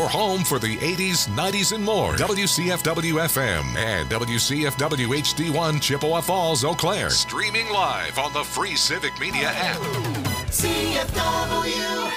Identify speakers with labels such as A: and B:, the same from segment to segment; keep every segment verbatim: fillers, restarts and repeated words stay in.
A: home for the eighties, nineties, and more. W C F W F M and W C F W H D one Chippewa Falls, Eau Claire. Streaming live on the free Civic Media app.
B: C F W.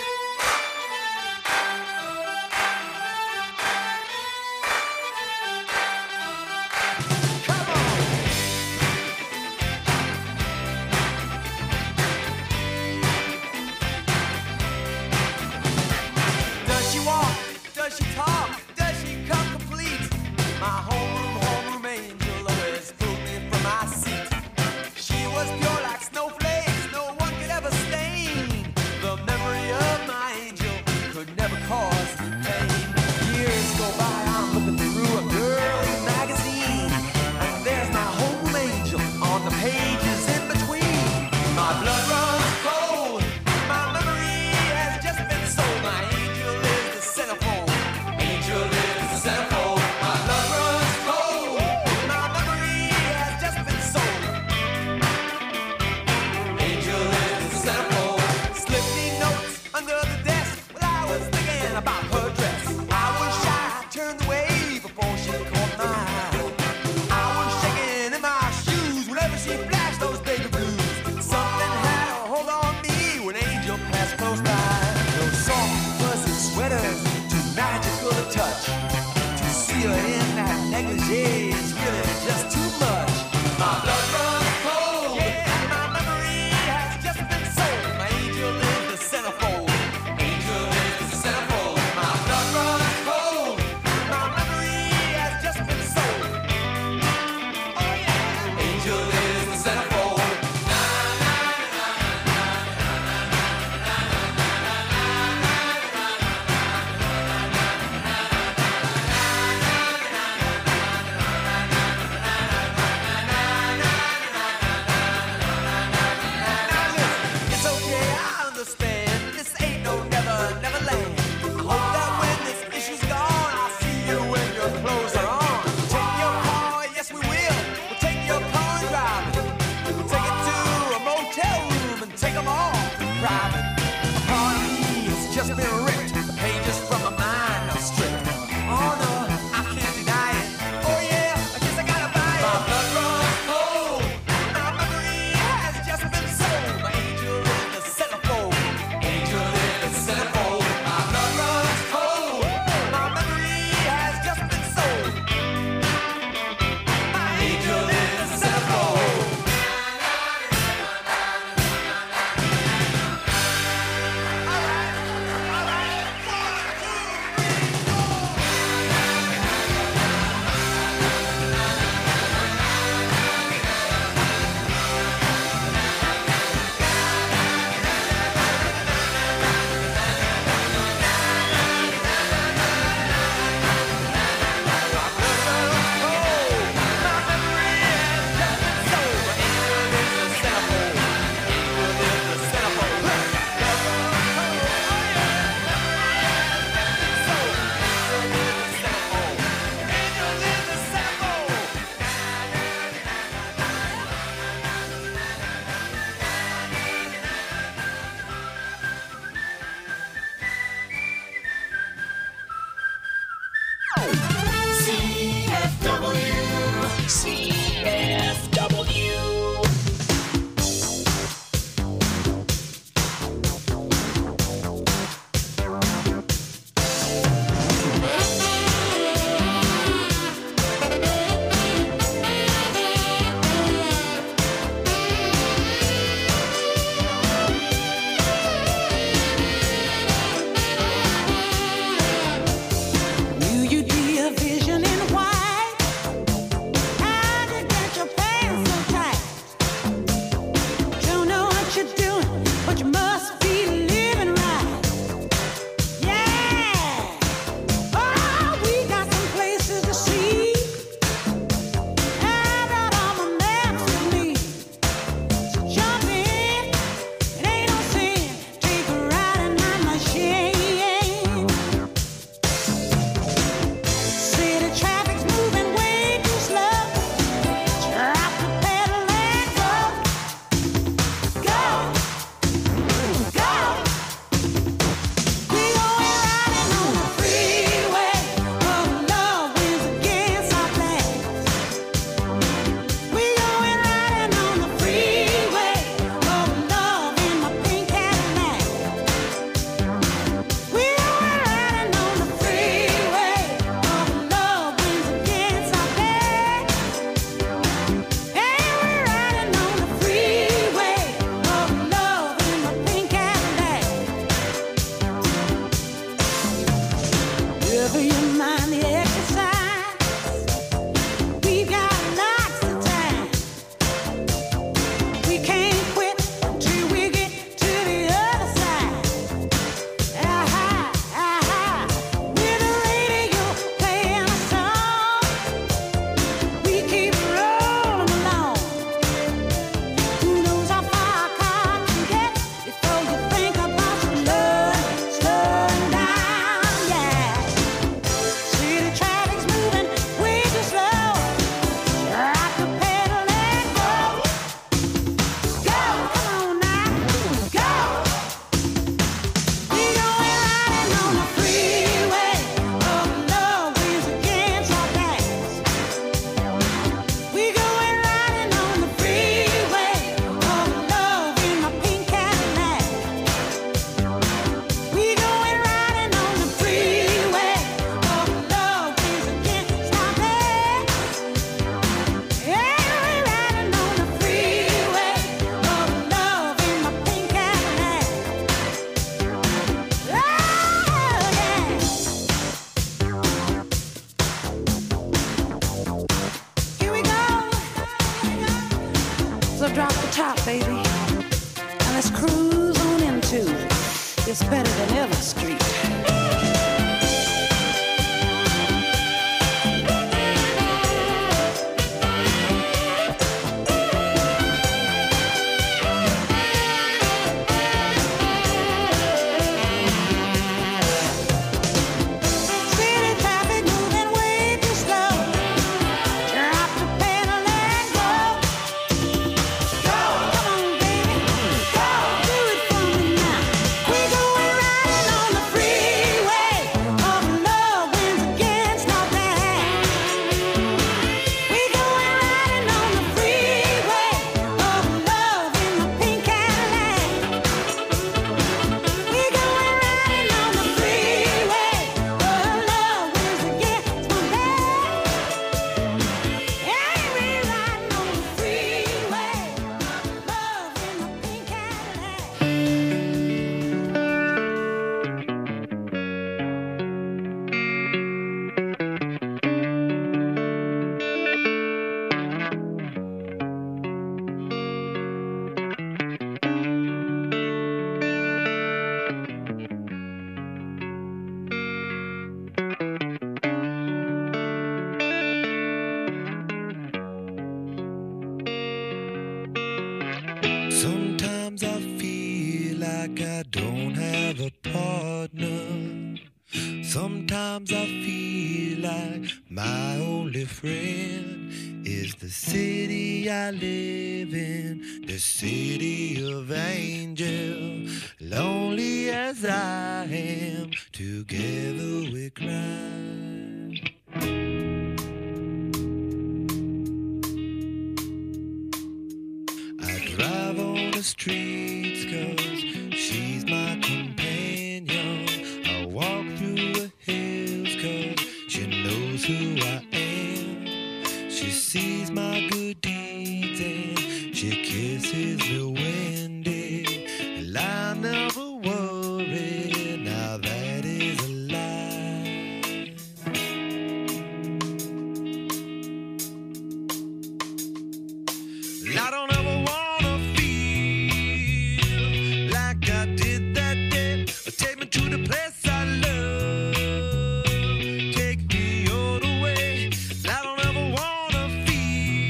C: top, baby. And let's cruise on into It's Better Than Ever Street.
D: Sometimes I feel like I don't have a partner. Sometimes I feel like my only friend is the city I live in, the city of angels. Lonely as I am, together we cry. Drive on the streets cause she's my companion. I walk through the hills cause she knows who I am. She sees my good deeds and she kisses me windy. And I never worry, now that is a lie. I don't ever want to the place I love, take me all the way. I don't ever wanna feel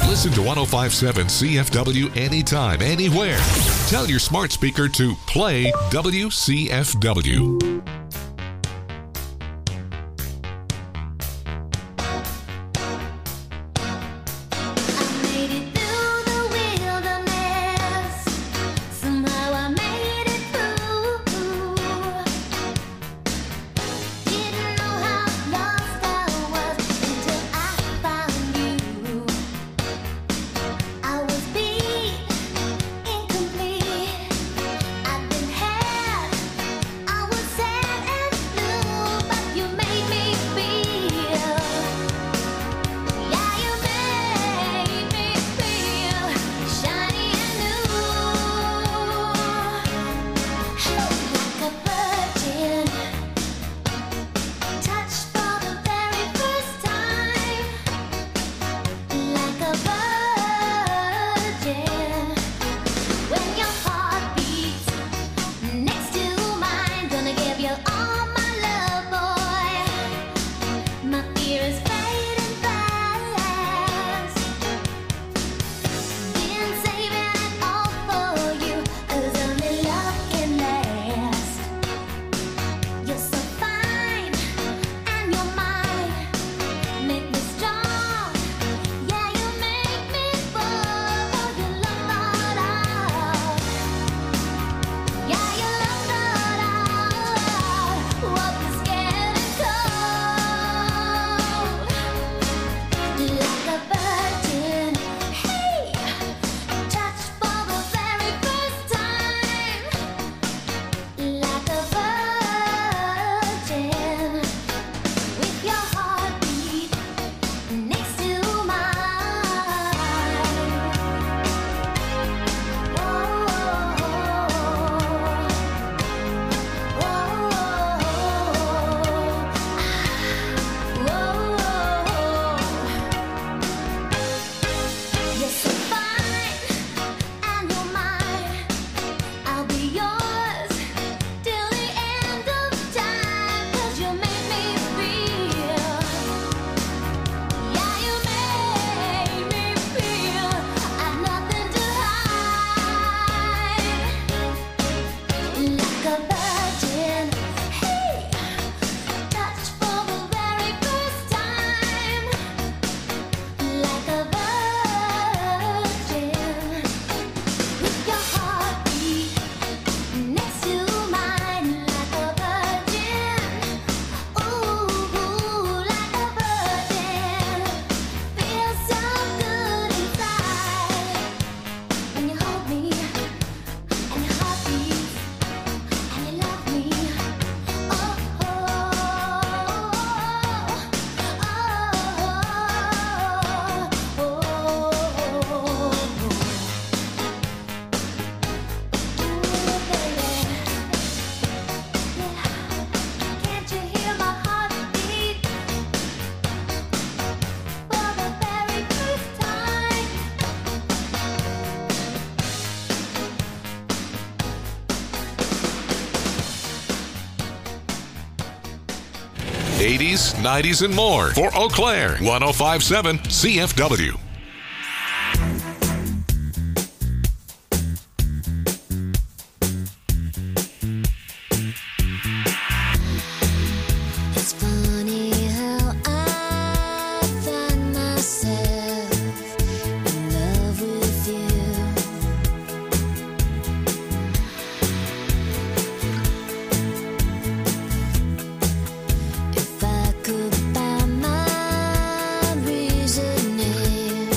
A: Listen to one oh five point seven C F W anytime, anywhere. Tell your smart speaker to play W C F W. eighties, nineties, and more for Eau Claire. one oh five point seven C F W.
E: It's funny how I find myself in love with you. If I could find my reasoning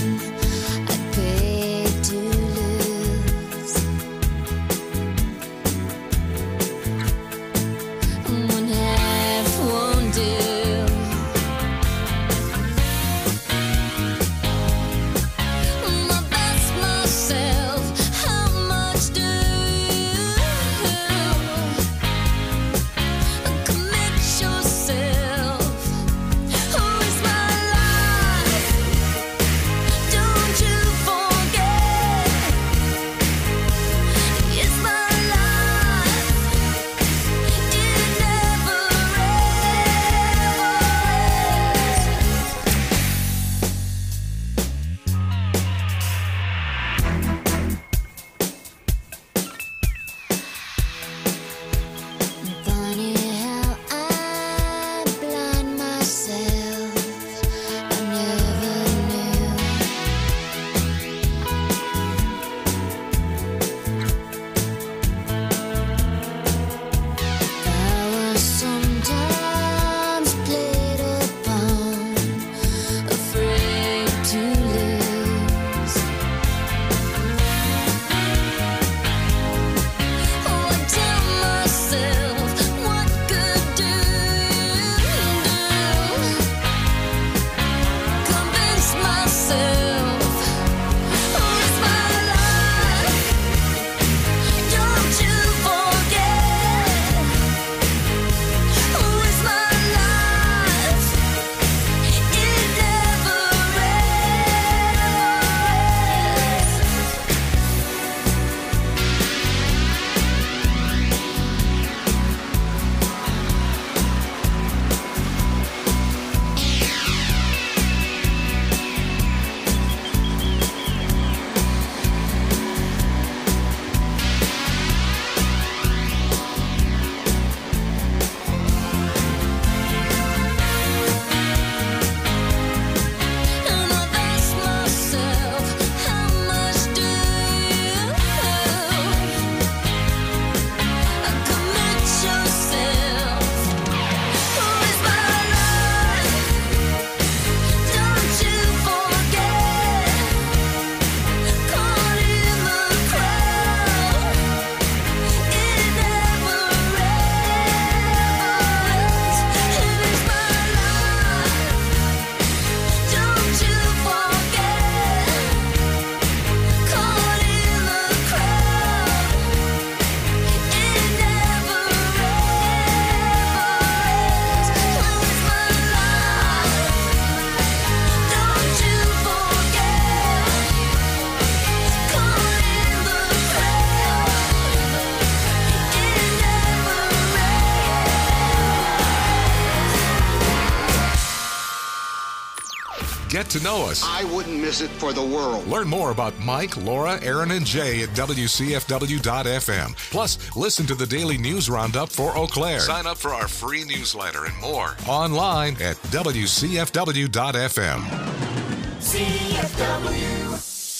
A: Get to know us.
F: I wouldn't miss it for the world.
A: Learn more about Mike, Laura, Aaron, and Jay at W C F W dot F M. Plus, listen to the daily news roundup for Eau Claire. Sign up for our free newsletter and more online at W C F W dot F M.
B: C F W.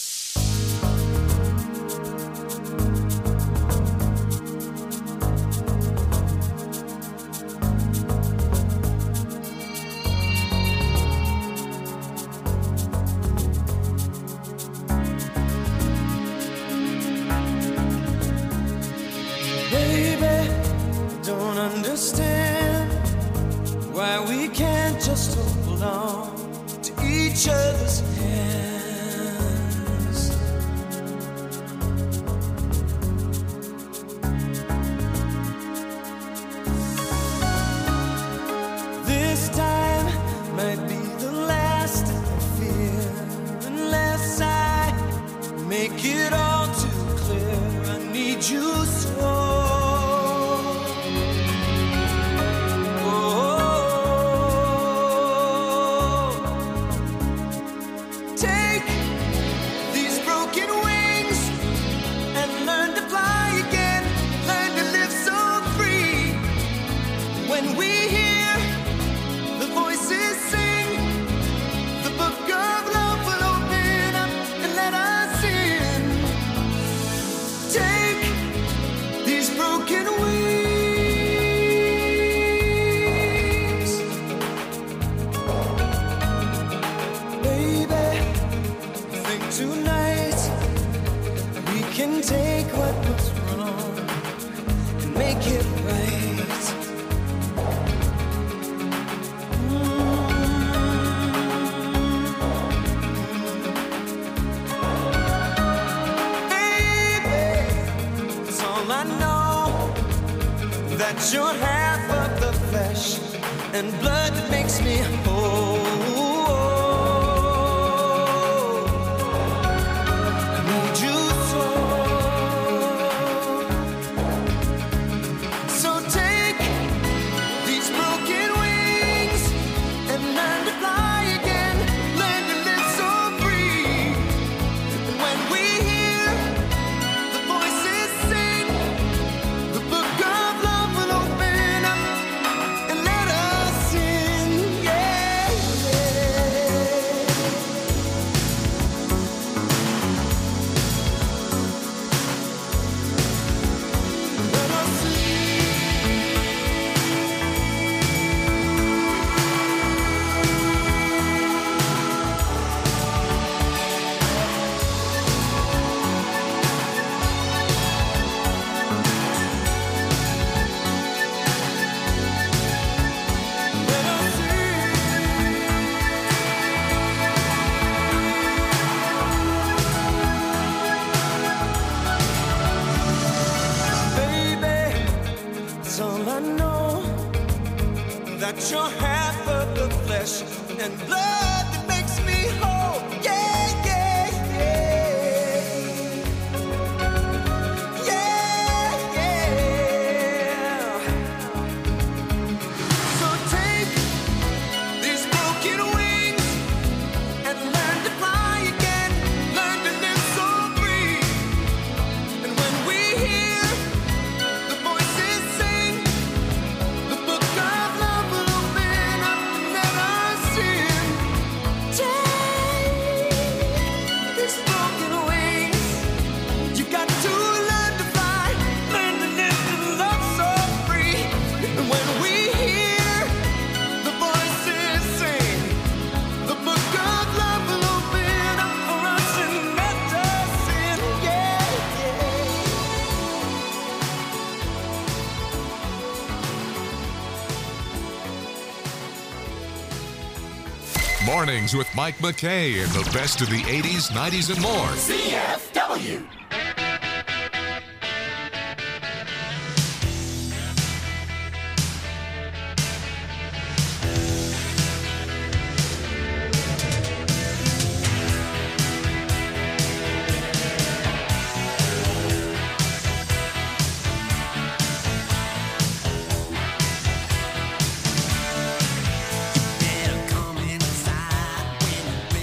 G: Just hold on to each other's hands. This time might be the last I fear, unless I make it all too clear. I need you so. Take what was wrong and make it right. Mm-hmm. Baby, it's all I know, that you're half of the flesh and blood that makes me whole. You're half of the flesh and blood that makes me whole. Yeah, yeah, yeah. Yeah, yeah. So take these broken wings and learn to fly again. Learn to live so free. And when we hear the voices sing, the book of love will
A: Mornings with Mike McKay and the best of the eighties, nineties, and more.
B: C F W.
H: Better come inside when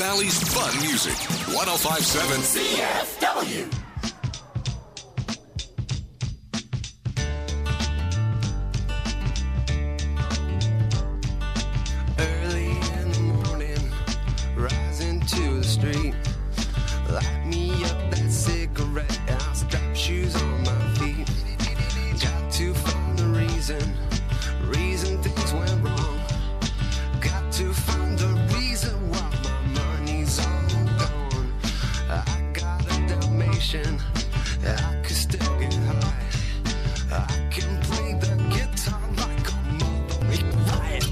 A: Valley's fun music. one oh five point seven
B: C F W.
D: Early in the morning, rising to the street. Light me up that cigarette, I'll strap shoes on my feet. Got to find the reason, reason things went wrong. Got to find the reason why my money's all gone. I got a Dalmatian, I could still get high. I can play the guitar like a mother riot.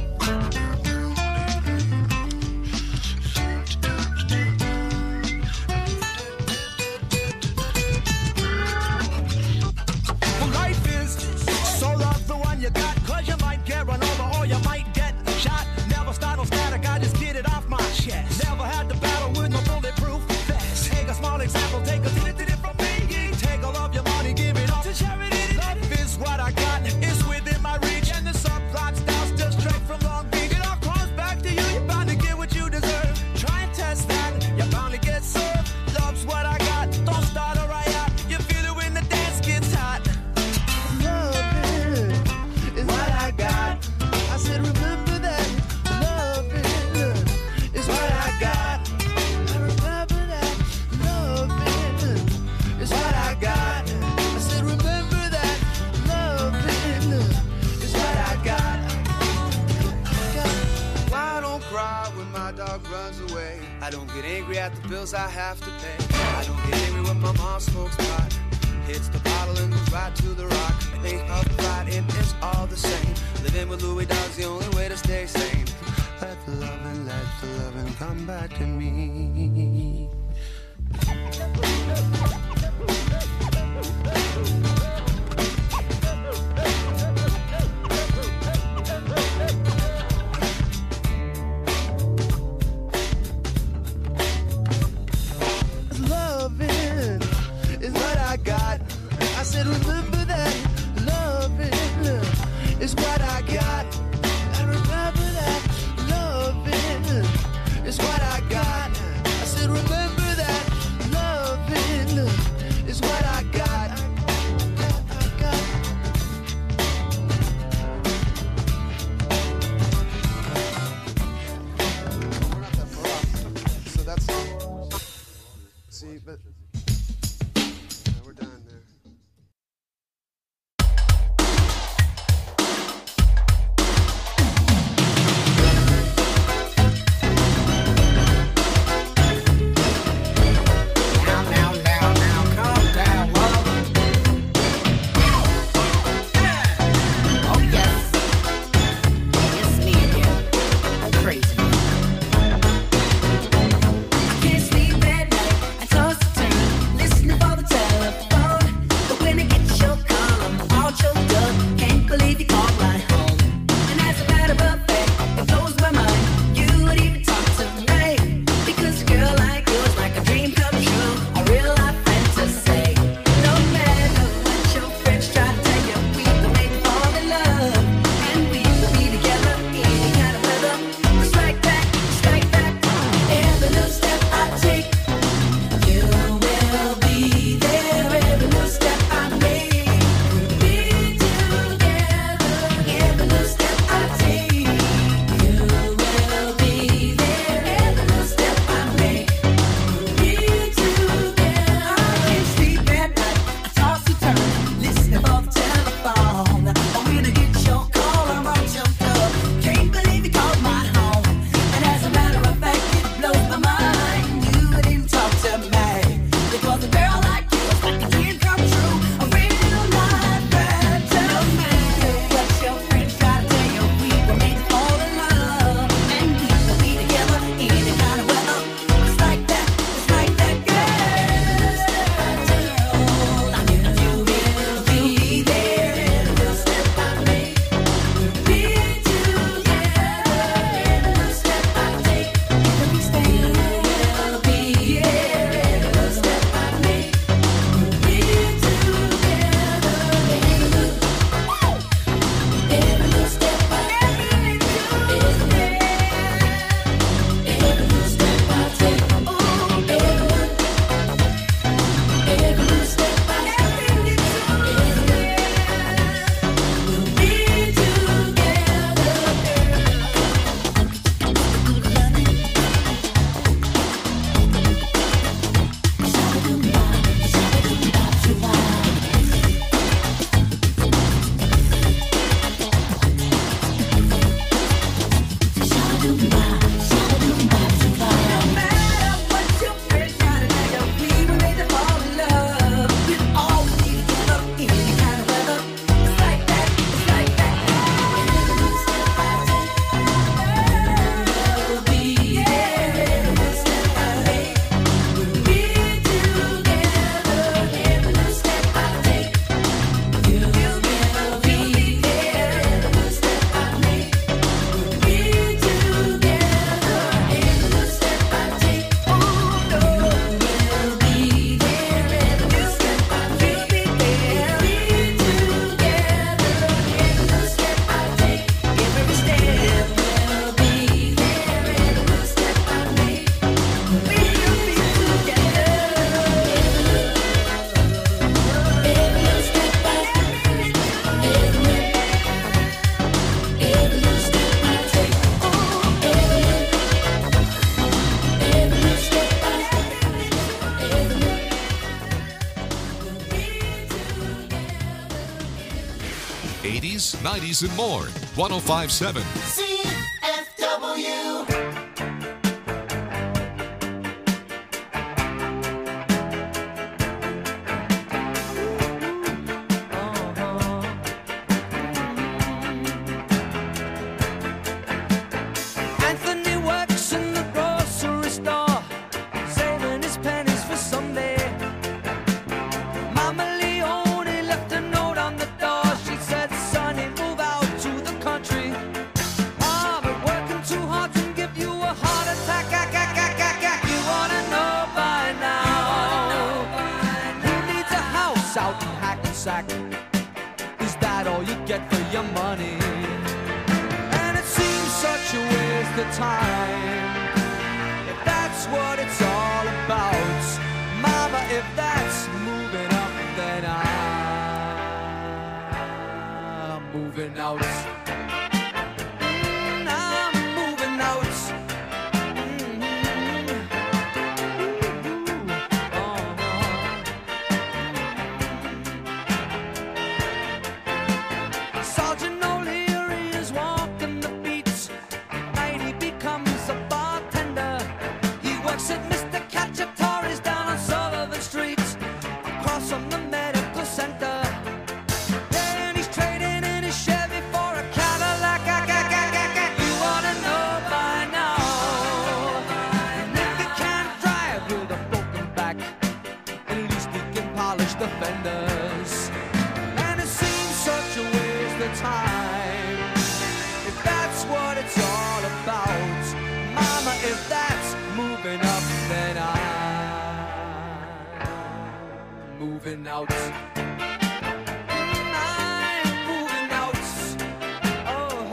H: Well, life is so love the one you got, cause you might get run over or you might get shot. Never start no static, I just get it off my chest. Never had to battle with no bulletproof vest. Take a small example, take a little bit from me. Take all of your money, give it all to charity. Love is what I got, it's within my reach. And the subplot styles just straight from Long Beach. It all comes back to you, you're bound to get what you deserve. Try and test that, you're bound to get served. Love's what I got, don't start a riot. You feel it when the dance gets hot. Love is what I got. I said remember that. Love is what I got. I remember that. Love is what I got. I said remember that. Love is what I got. Why I don't cry when my dog runs away. I don't get angry at the bills I have to pay. I don't get angry when my mom smokes pot. Hits the bottle and goes right to the rock. Think of fighting, it's all the same. Living with Louis Dog's the only way to stay sane. Let the loving, let the loving come back to me. Loving is what I got. I said remember that. Loving is what I got. I remember that. Loving is what I got. I said remember
A: eighties, nineties, and more. one oh five point seven.
B: C F W.
I: Anthony works in the grocery store, saving his pennies for someday. Mama Leone left a note on the door. She said, "Sonny, move out to the country. Ah, but working too hard can give you a heart attack. Ah, ah, ah, ah, ah. You wanna know by now? Who needs a house out in Hackensack? Is that all you get for your money? And it seems such a waste of time. If that's what it's all about, Mama, if that's moving up, then I'm moving out. Mm, I'm moving out. Mhm. Ooh, uh-huh. Sergeant O'Leary is walking the beats. Night he becomes a bartender. He works at Mister Cacciatore's down on Sullivan Street, across from the medical center. Then he's trading in his Chevy for a Cadillac. Ah, ah, ah, ah, ah. You wanna know by now? If he can't drive with a broken back, at least he can polish the fenders. And it seems such a waste of time. If that's what it's all about, Mama, if that's moving up, then I'm moving out. Mm, I'm moving out. Oh, oh,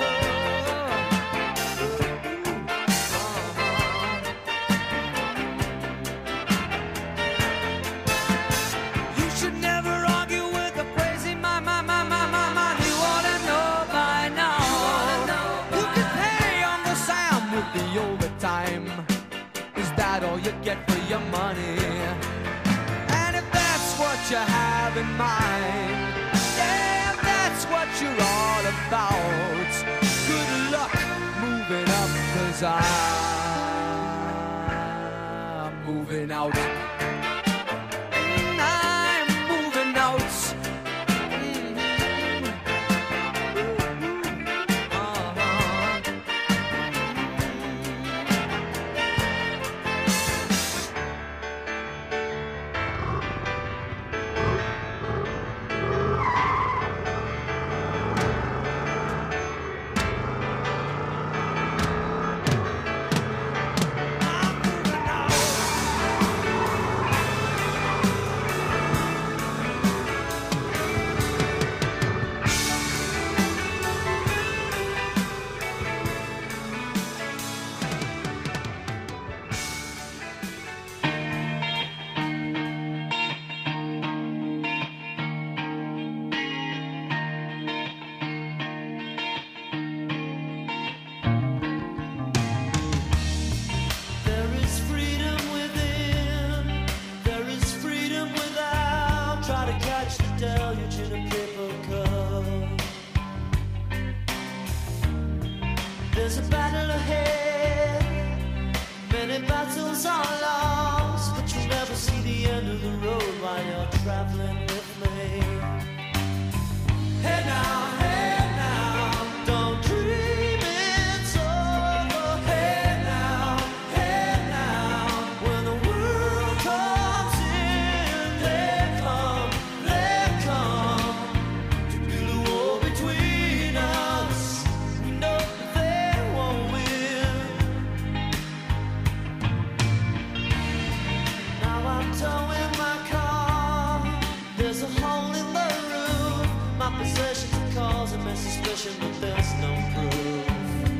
I: uh-huh. You should never argue with a crazy man, man, man, man, man, man. You wanna know by now? You can pay Uncle Sam with the overtime. Is that all you get for your money? And if that's what you have in mind, yeah, if that's what you're all about, good luck moving up, 'cause I'm moving out. Mm, I'm moving out. Mhm. Uh-huh.
J: There is freedom within, there is freedom without. Try to catch the deluge in a paper cup. There's a battle ahead, many battles are lost, but you never see the end of the road while you're traveling with me. Hey now, hey now, don't dream it's over. Hey now, hey now, when the world comes in, they come, they come to build a wall between us. We know they won't win. Now I'm towing my car. There's a hole in the roof. My possessions are causing me suspicion, but there's no proof.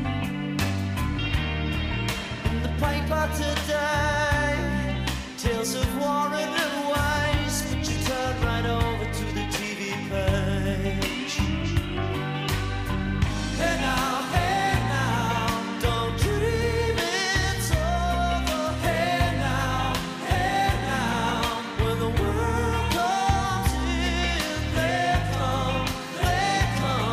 J: In the paper today, tales of war and waste, but you turn right over to the T V page. Hey now, hey now, don't dream it's over. Hey now, hey now, when the world comes in, they come, they come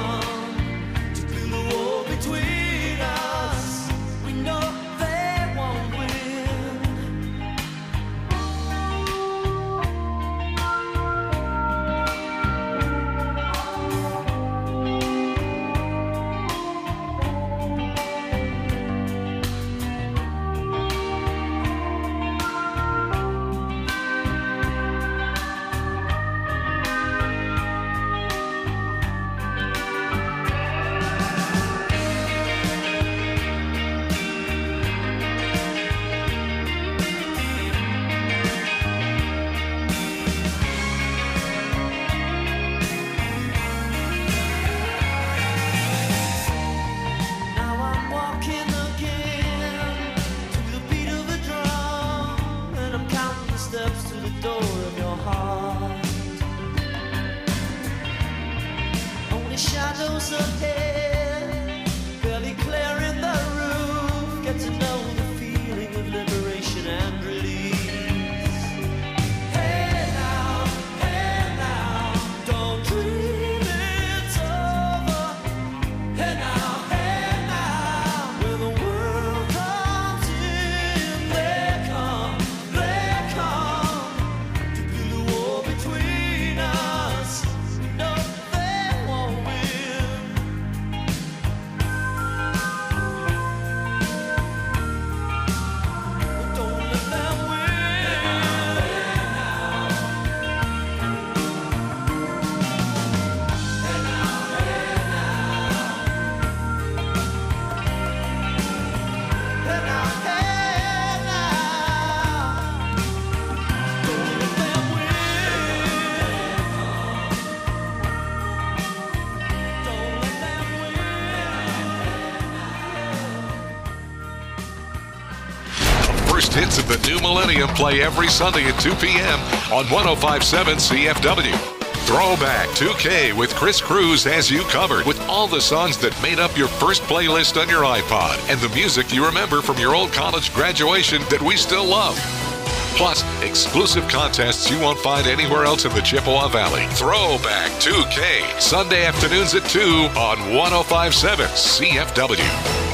A: first hits of the new millennium play every Sunday at two p.m. on one oh five point seven C F W. Throwback two K with Chris Cruz has you covered with all the songs that made up your first playlist on your iPod and the music you remember from your old college graduation that we still love. Plus, exclusive contests you won't find anywhere else in the Chippewa Valley. Throwback two K, Sunday afternoons at two on one oh five point seven C F W.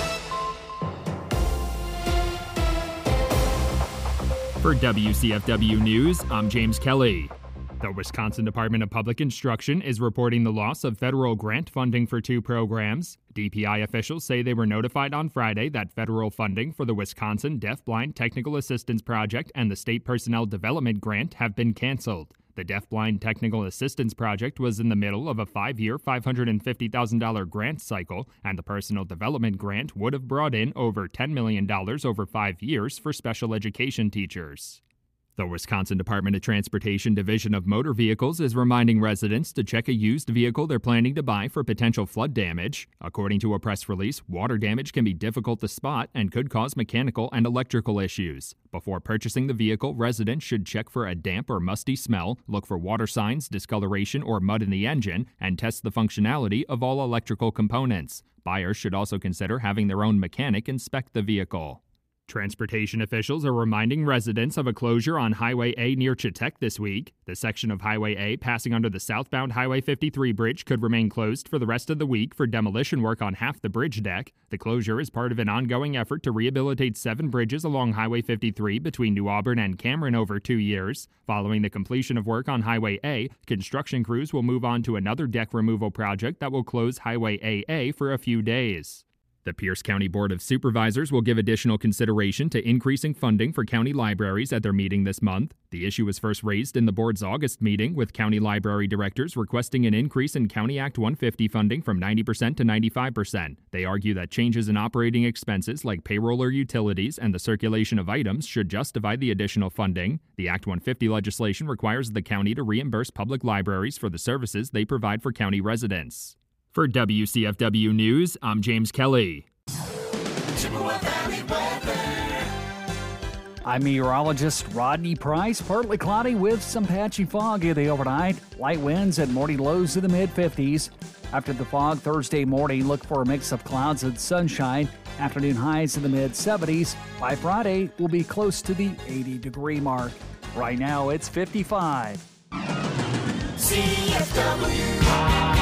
K: For W C F W News, I'm James Kelly. The Wisconsin Department of Public Instruction is reporting the loss of federal grant funding for two programs. D P I officials say they were notified on Friday that federal funding for the Wisconsin Deafblind Technical Assistance Project and the State Personnel Development Grant have been canceled. The Deafblind Technical Assistance Project was in the middle of a five-year, five hundred fifty thousand dollars grant cycle, and the Personal Development Grant would have brought in over ten million dollars over five years for special education teachers. The Wisconsin Department of Transportation Division of Motor Vehicles is reminding residents to check a used vehicle they're planning to buy for potential flood damage. According to a press release, water damage can be difficult to spot and could cause mechanical and electrical issues. Before purchasing the vehicle, residents should check for a damp or musty smell, look for water signs, discoloration, or mud in the engine, and test the functionality of all electrical components. Buyers should also consider having their own mechanic inspect the vehicle. Transportation officials are reminding residents of a closure on Highway A near Chetek this week. The section of Highway A passing under the southbound Highway fifty-three bridge could remain closed for the rest of the week for demolition work on half the bridge deck. The closure is part of an ongoing effort to rehabilitate seven bridges along Highway fifty-three between New Auburn and Cameron over two years. Following the completion of work on Highway A, construction crews will move on to another deck removal project that will close Highway A A for a few days. The Pierce County Board of Supervisors will give additional consideration to increasing funding for county libraries at their meeting this month. The issue was first raised in the board's August meeting, with county library directors requesting an increase in County Act one fifty funding from ninety percent to ninety-five percent. They argue that changes in operating expenses like payroll or utilities and the circulation of items should justify the additional funding. The Act one fifty legislation requires the county to reimburse public libraries for the services they provide for county residents. For W C F W News, I'm James Kelly.
L: I'm meteorologist Rodney Price. Partly cloudy with some patchy fog in the overnight. Light winds and morning lows in the mid fifties. After the fog Thursday morning, look for a mix of clouds and sunshine. Afternoon highs in the mid seventies. By Friday, we'll be close to the eighty degree mark. Right now, it's fifty-five.
B: C F W.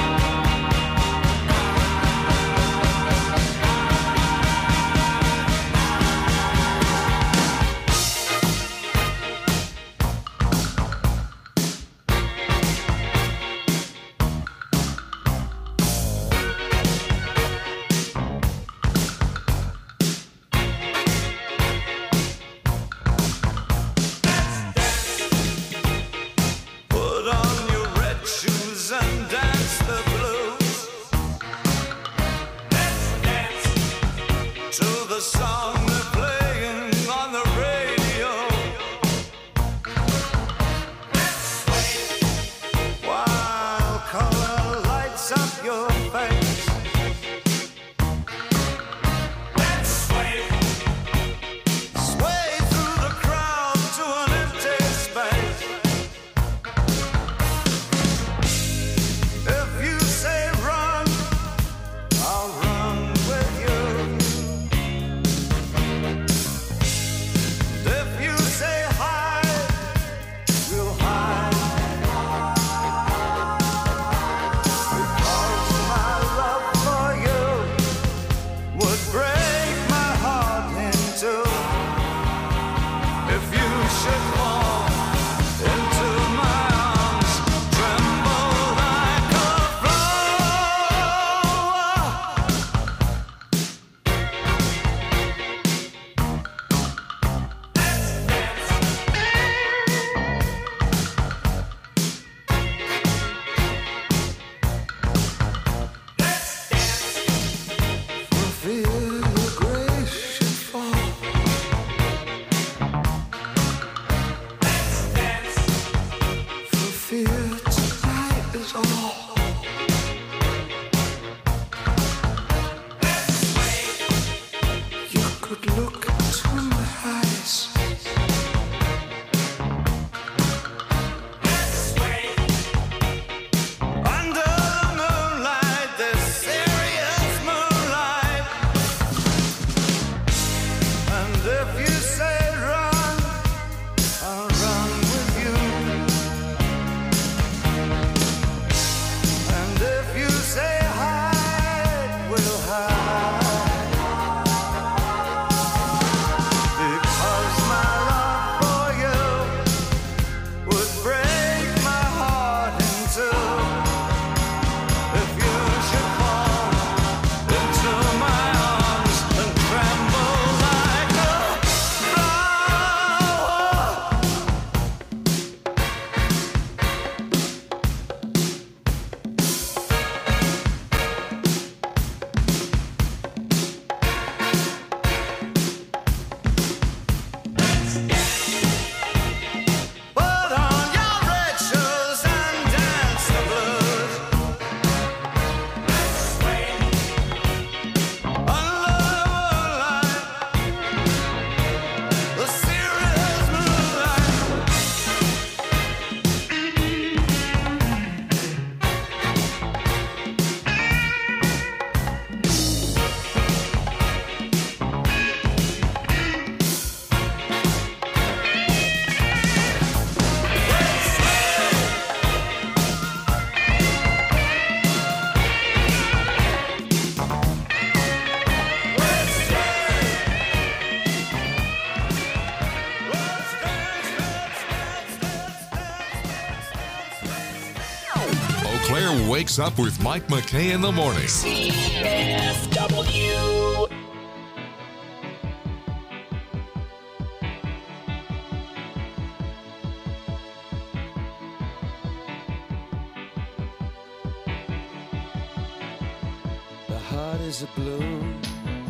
J: Because my love
A: wakes up with Mike McKay in the morning.
B: C F W.
J: The heart is a balloon,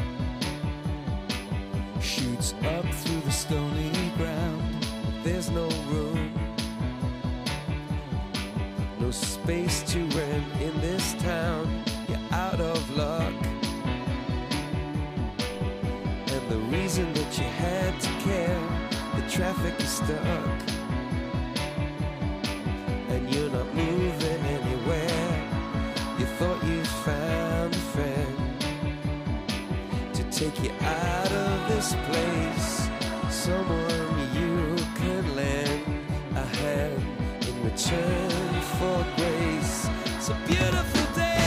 J: shoots up through the stony ground. There's no room, no space to rent in this town. You're out of luck, and the reason that you had to care, the traffic is stuck, and you're not moving anywhere. You thought you found a friend to take you out of this place, someone you can lend a hand in return for grace. It's a beautiful day.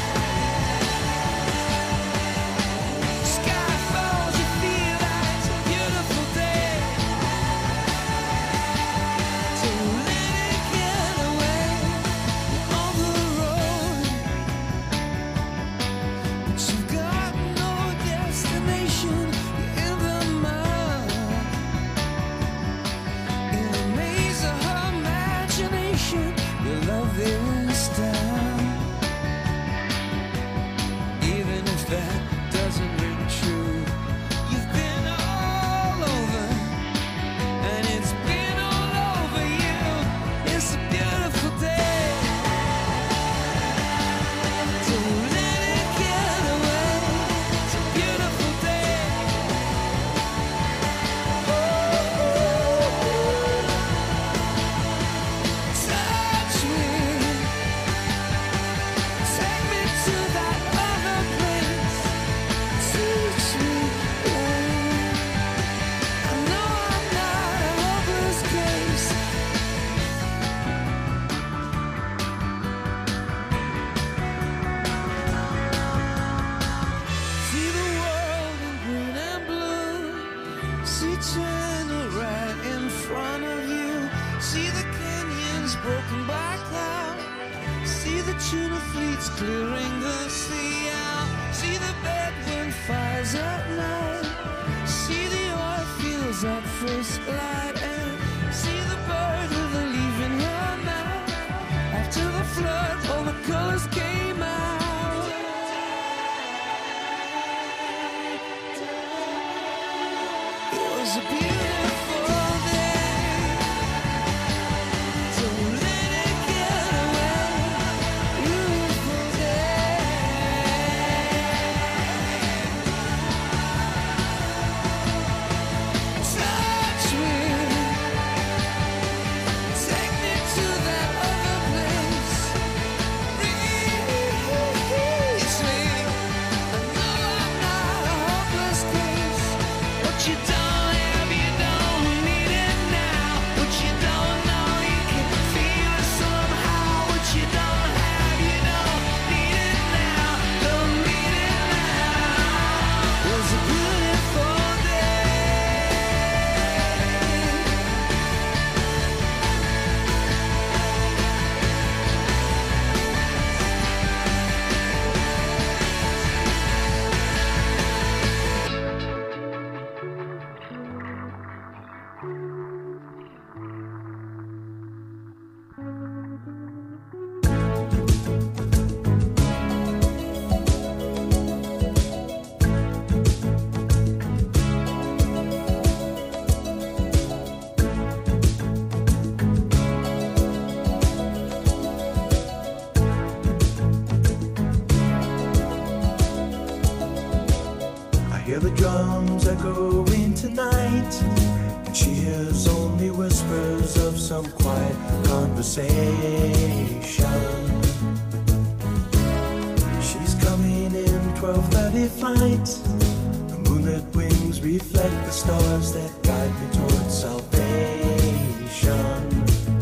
J: Sky falls, you feel that it's a beautiful day. So let it get away on the road. But you've got no destination. You're in the mud, in the maze of her imagination. Your love is down, even if that doesn't ring true. You've been all over, and it's been all over you. It's a beautiful day. So let it get away. It's a beautiful day. Touch me, take me to that other place. Teach me, babe. I know I'm not a hopeless case. See the world in green and blue. See China right in front of you. See the canyons broken by cloud. See the tuna fleets clearing the sea out. See the bedroom fires at night. See the oil fields at first light. And see the bird with a leaf in her mouth. After the flood, all the colors came out. It was a beautiful day. So let it get away. Beautiful day. Touch me, take me to that other place. Release me. I know I'm not a hopeless case. What you don't have, you don't need it now. What you don't know, you can feel it somehow. What you don't have, you don't need it now. Don't need it now. Was a beautiful day.
M: I hear the drums echoing tonight, and she hears only whispers of some quiet conversation. She's coming in twelve thirty flight. The moonlit wings reflect the stars that guide me towards salvation.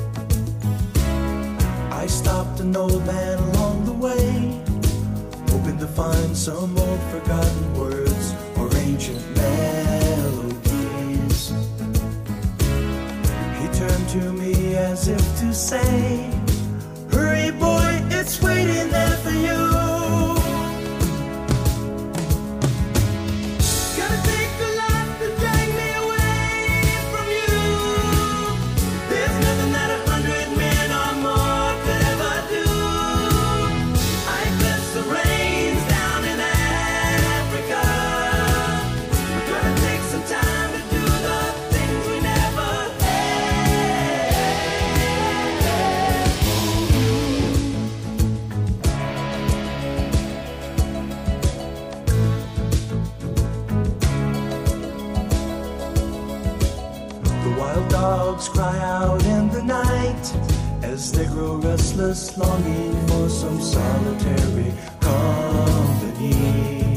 M: I stopped an old man along the way, hoping to find some old forgotten words or ancient melodies. He turned to me as if to say, hurry boy, it's it's waiting there for you.
J: Gonna take a lot to drag me away from you. There's nothing that a hundred men or more could ever do. I bless the rains down in Africa. We're gonna take some time to do the things we never
M: The wild dogs cry out in the night as they grow restless, longing for some solitary company.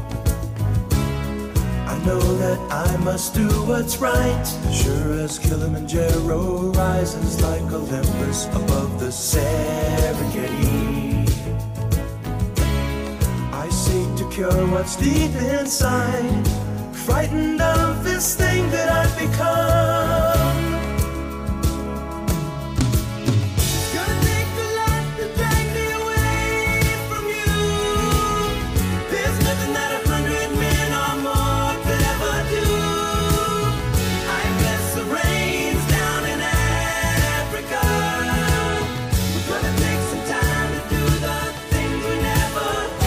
M: I know that I must do what's right, sure as Kilimanjaro rises like Olympus above the Serengeti. I seek to cure what's deep inside, frightened of this thing that I've become.
J: Gonna take a lot to drag me away from you. There's nothing that a hundred men or more could ever do. I bless the rains down in Africa. We're gonna take some time to do the things we never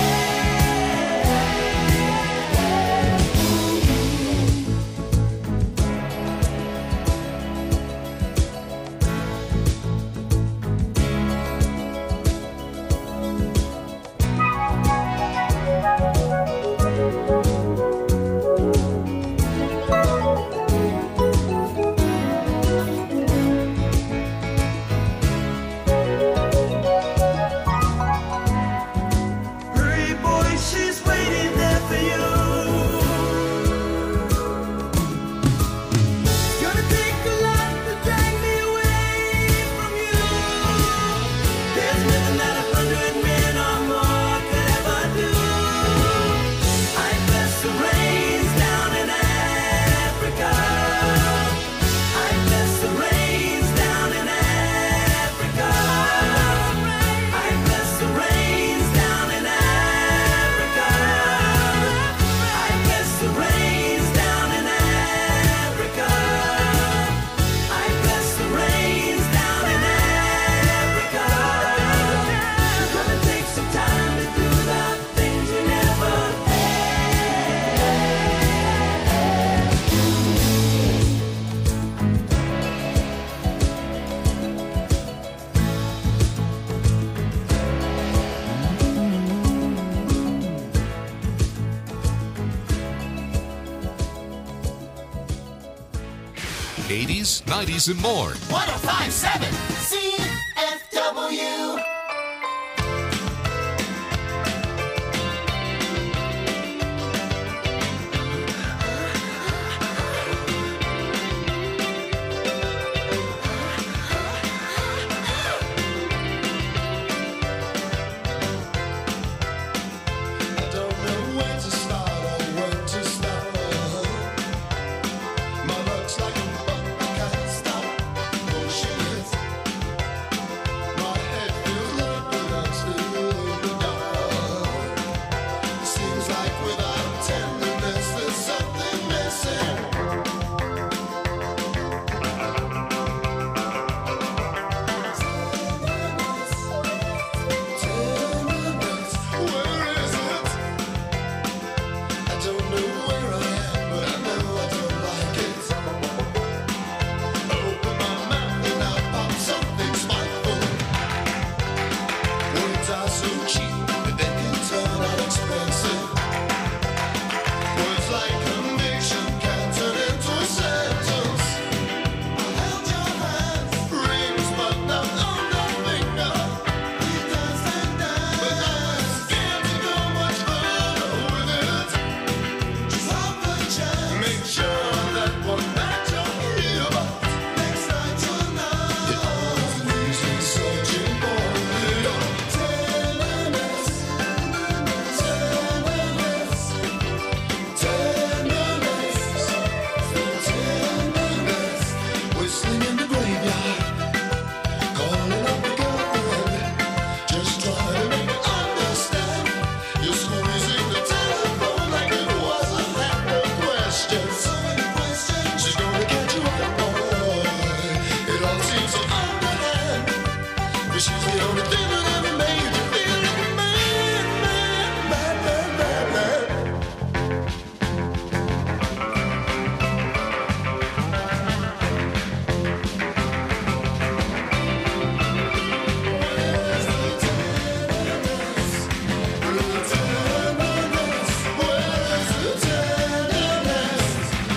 M: Hurry, boy, she's waiting there for you.
J: Gonna take a lot to drag me away from you. There's nothing that a hundred men or more could ever do. I bless the rains down in Africa. I bless the rains down in Africa. I bless the rains down in Africa. I bless the rains down in Africa. I bless the rains down in Africa. We're gonna take some time to do the things we never
A: eighties, nineties, and more.
B: one oh five point seven C